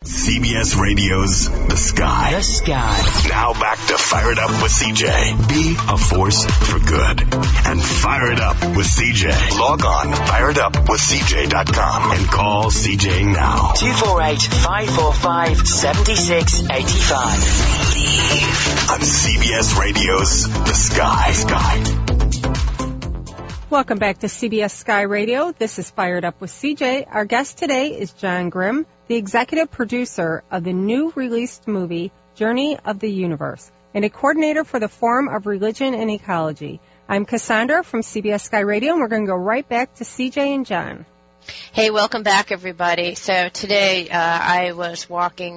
CBS Radio's The Sky. The Sky. Now back to Fire It Up with CJ. Be a force for good. And fire it up with CJ. Log on, fireitupwithcj.com, and call CJ now. 248-545-7685. On CBS Radio's The Sky. Welcome back to CBS Sky Radio. This is Fired Up with CJ. Our guest today is John Grimm, the executive producer of the new released movie, Journey of the Universe, and a coordinator for the Forum of Religion and Ecology. I'm Cassandra from CBS Sky Radio, and we're going to go right back to CJ and John. Hey, welcome back, everybody. So today I was walking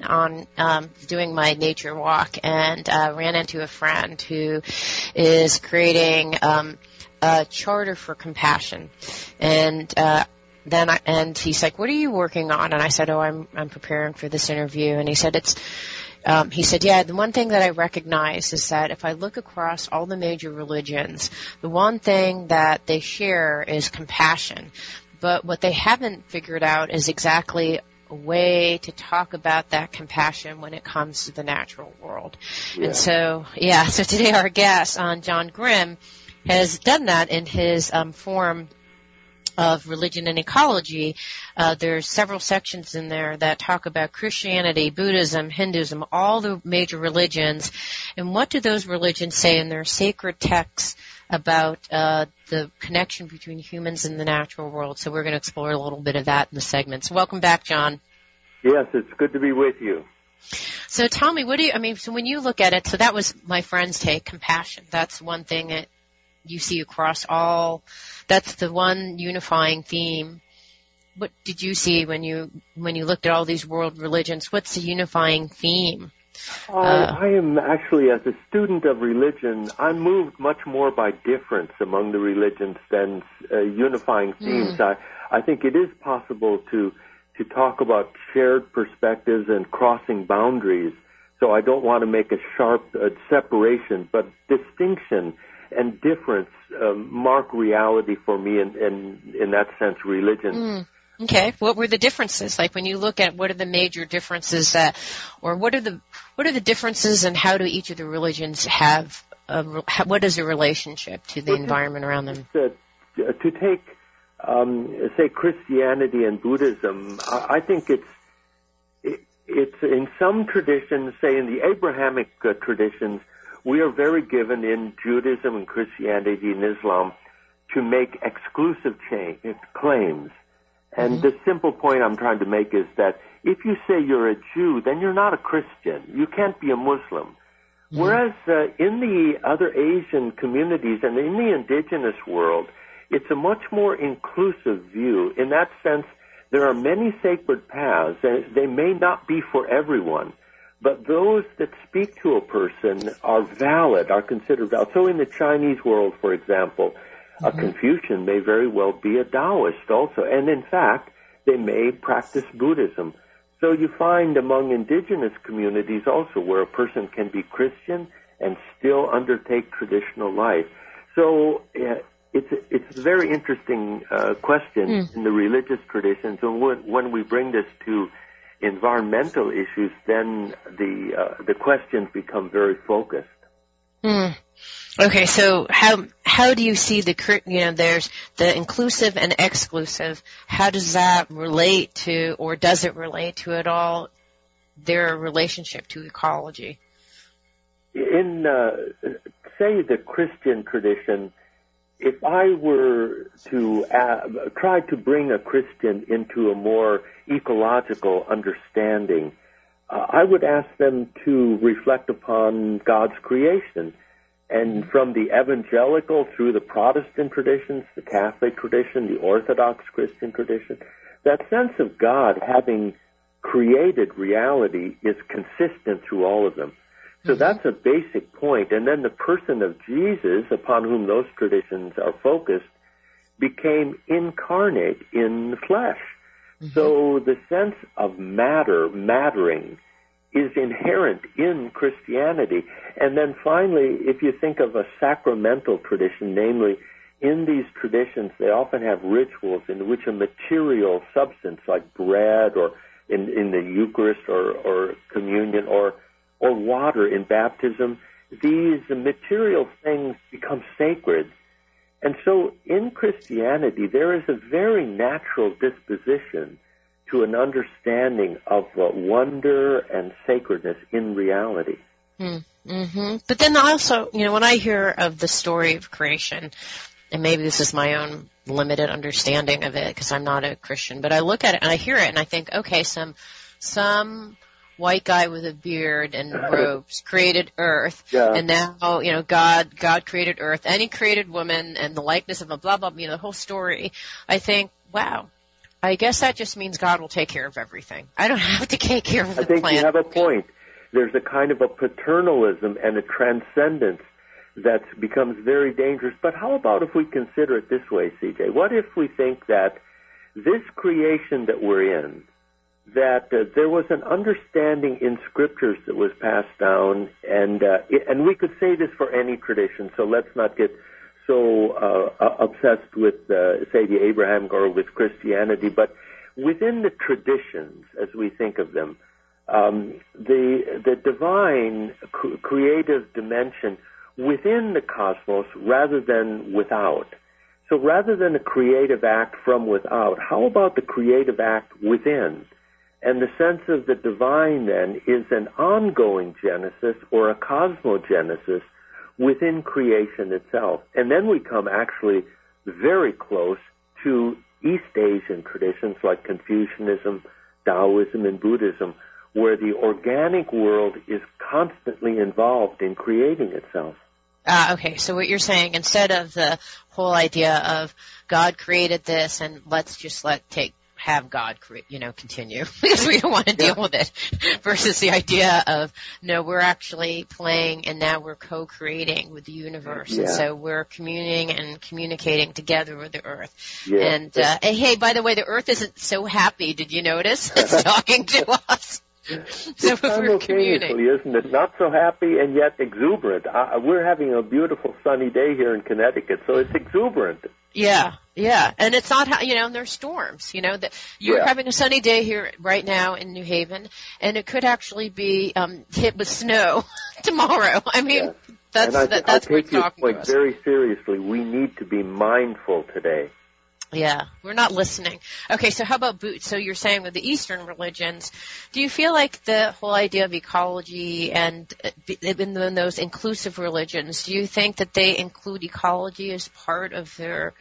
doing my nature walk, and ran into a friend who is creating a charter for compassion. And and he's like, "What are you working on?" And I said, "Oh, I'm preparing for this interview." And he said, "Yeah, the one thing that I recognize is that if I look across all the major religions, the one thing that they share is compassion. But what they haven't figured out is exactly a way to talk about that compassion when it comes to the natural world." Yeah. And so today our guest, John Grimm, has done that in his Forum of Religion and Ecology. There's several sections in there that talk about Christianity, Buddhism, Hinduism, all the major religions, and what do those religions say in their sacred texts about the connection between humans and the natural world. So we're going to explore a little bit of that in the segment. So welcome back, John. Yes, it's good to be with you. So tell me, so when you look at it, so that was my friend's take, compassion. That's one thing that you see across all, that's the one unifying theme. What did you see when you looked at all these world religions? What's the unifying theme? I am actually, as a student of religion, I'm moved much more by difference among the religions than unifying themes. I think it is possible to talk about shared perspectives and crossing boundaries. So I don't want to make a sharp separation, but distinction and difference mark reality for me, in that sense, religion. Okay. What were the differences? Like when you look at what are the major differences what are the differences, and how do each of the religions have, what is the relationship to the environment around them? To take, say, Christianity and Buddhism, I think it's in some traditions, say in the Abrahamic traditions, we are very given in Judaism and Christianity and Islam to make exclusive claims. And the simple point I'm trying to make is that if you say you're a Jew, then you're not a Christian. You can't be a Muslim. Whereas in the other Asian communities and in the indigenous world, it's a much more inclusive view. In that sense, there are many sacred paths, and they may not be for everyone. But those that speak to a person are valid, are considered valid. So in the Chinese world, for example, a Confucian may very well be a Taoist also. And in fact, they may practice Buddhism. So you find among indigenous communities also where a person can be Christian and still undertake traditional life. So it's a very interesting question in the religious traditions. And when we bring this to environmental issues, then the questions become very focused. Okay, so how do you see there's the inclusive and exclusive? How does that relate to, or does it relate to at all, their relationship to ecology? In, say, the Christian tradition, if I were to try to bring a Christian into a more ecological understanding, I would ask them to reflect upon God's creation. And from the evangelical through the Protestant traditions, the Catholic tradition, the Orthodox Christian tradition, that sense of God having created reality is consistent through all of them. So that's a basic point. And then the person of Jesus, upon whom those traditions are focused, became incarnate in the flesh. So the sense of mattering, is inherent in Christianity. And then finally, if you think of a sacramental tradition, namely, in these traditions, they often have rituals in which a material substance like bread or in the Eucharist or communion or water in baptism, these material things become sacred. And so in Christianity, there is a very natural disposition to an understanding of wonder and sacredness in reality. Mm-hmm. But then also, when I hear of the story of creation, and maybe this is my own limited understanding of it because I'm not a Christian, but I look at it and I hear it and I think, okay, some white guy with a beard and robes created earth, and now, God created earth, and he created woman and the likeness of a blah, blah, the whole story. I think, wow, I guess that just means God will take care of everything. I don't have to take care of the planet. I think you have a point. There's a kind of a paternalism and a transcendence that becomes very dangerous. But how about if we consider it this way, CJ? What if we think that this creation that we're in, that there was an understanding in scriptures that was passed down, and we could say this for any tradition, so let's not get so obsessed with, say, the Abrahamic or with Christianity, but within the traditions, as we think of them, the divine creative dimension within the cosmos rather than without. So rather than a creative act from without, how about the creative act within? And the sense of the divine then is an ongoing genesis or a cosmogenesis within creation itself. And then we come actually very close to East Asian traditions like Confucianism, Taoism, and Buddhism, where the organic world is constantly involved in creating itself. Okay, so what you're saying, instead of the whole idea of God created this and let's just have God continue because we don't want to deal with it, versus the idea of, no, we're actually playing and now we're co-creating with the universe. And so we're communing and communicating together with the earth. And hey, by the way, the earth isn't so happy. Did you notice? It's talking to us. So if we're communing, isn't it? Not so happy and yet exuberant. We're having a beautiful sunny day here in Connecticut, so it's exuberant. Yeah, and it's not, and there's storms, that you're having a sunny day here right now in New Haven, and it could actually be hit with snow tomorrow. I mean, that's what it's talking to us. I take your point very seriously. We need to be mindful today. Yeah, we're not listening. Okay, so how about so you're saying with the Eastern religions, do you feel like the whole idea of ecology and in those inclusive religions, do you think that they include ecology as part of their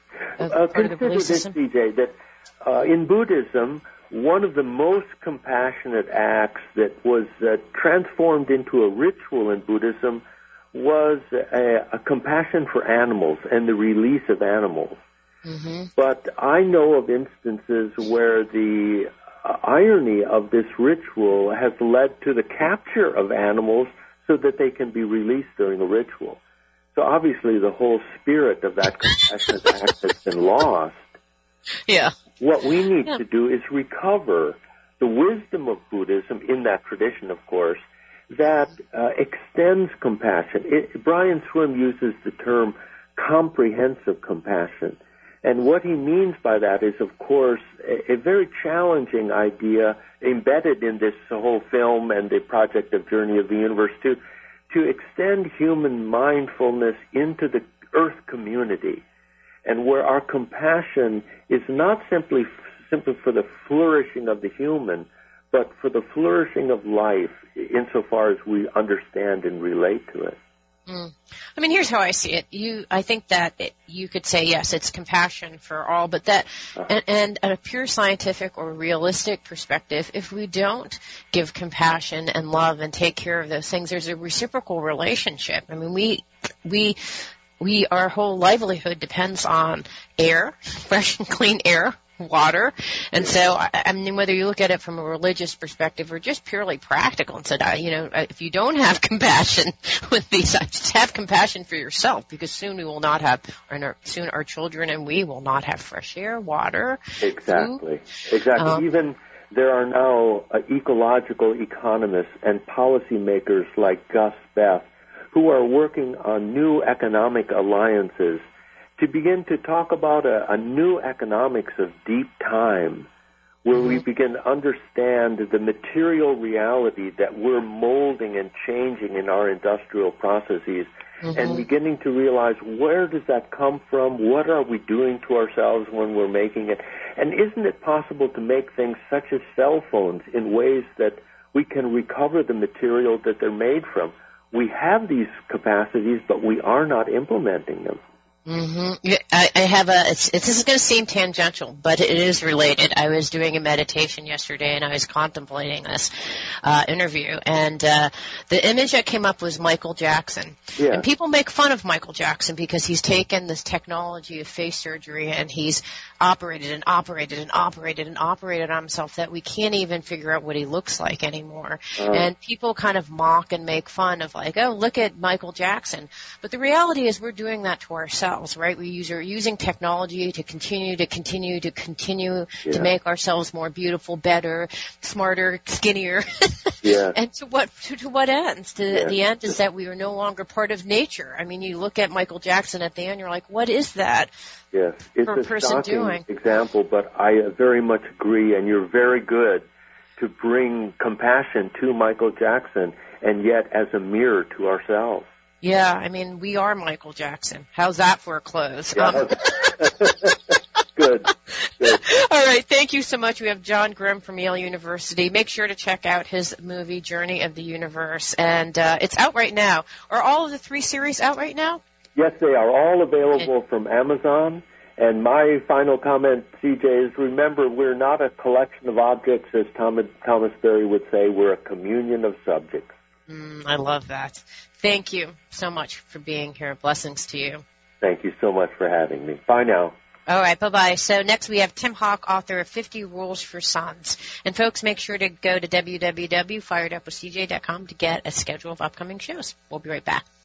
part of the belief system? Consider this, CJ, that in Buddhism, one of the most compassionate acts that was transformed into a ritual in Buddhism was a compassion for animals and the release of animals. Mm-hmm. But I know of instances where the irony of this ritual has led to the capture of animals so that they can be released during a ritual. So obviously the whole spirit of that compassionate act has been lost. Yeah. What we need to do is recover the wisdom of Buddhism in that tradition, of course, that extends compassion. Brian Swimme uses the term comprehensive compassion. And what he means by that is, of course, a very challenging idea embedded in this whole film and the project of Journey of the Universe to extend human mindfulness into the Earth community, and where our compassion is not simply for the flourishing of the human, but for the flourishing of life insofar as we understand and relate to it. I mean, here's how I see it. I think that you could say, yes, it's compassion for all, but that, and a pure scientific or realistic perspective, if we don't give compassion and love and take care of those things, there's a reciprocal relationship. I mean, our whole livelihood depends on air, fresh and clean air, water. And so, I mean, whether you look at it from a religious perspective or just purely practical and said, if you don't have compassion with these, just have compassion for yourself, because soon we will not have, soon our children and we will not have fresh air, water. Exactly. Even there are now ecological economists and policymakers like Gus Beth who are working on new economic alliances to begin to talk about a new economics of deep time, where we begin to understand the material reality that we're molding and changing in our industrial processes, and beginning to realize, where does that come from? What are we doing to ourselves when we're making it? And isn't it possible to make things such as cell phones in ways that we can recover the material that they're made from? We have these capacities, but we are not implementing them. I have this is going to seem tangential, but it is related. I was doing a meditation yesterday, and I was contemplating this interview, and the image that came up was Michael Jackson. Yeah. And people make fun of Michael Jackson because he's taken this technology of face surgery, and he's operated on himself that we can't even figure out what he looks like anymore. And people kind of mock and make fun of, like, oh, look at Michael Jackson. But the reality is we're doing that to ourselves, right? We're using technology to continue to make ourselves more beautiful, better, smarter, skinnier. And to what ends? The end is that we are no longer part of nature. I mean, you look at Michael Jackson at the end, you're like, what is that? Yes, it's a shocking example, but I very much agree, and you're very good to bring compassion to Michael Jackson, and yet as a mirror to ourselves. Yeah, I mean, we are Michael Jackson. How's that for a close? Yeah. Good. All right, thank you so much. We have John Grimm from Yale University. Make sure to check out his movie, Journey of the Universe, and it's out right now. Are all of the 3 series out right now? Yes, they are all available from Amazon. And my final comment, CJ, is remember, we're not a collection of objects, as Thomas Berry would say. We're a communion of subjects. I love that. Thank you so much for being here. Blessings to you. Thank you so much for having me. Bye now. All right, bye-bye. So next we have Tim Hawk, author of 50 Rules for Sons. And folks, make sure to go to www.firedupwithcj.com to get a schedule of upcoming shows. We'll be right back.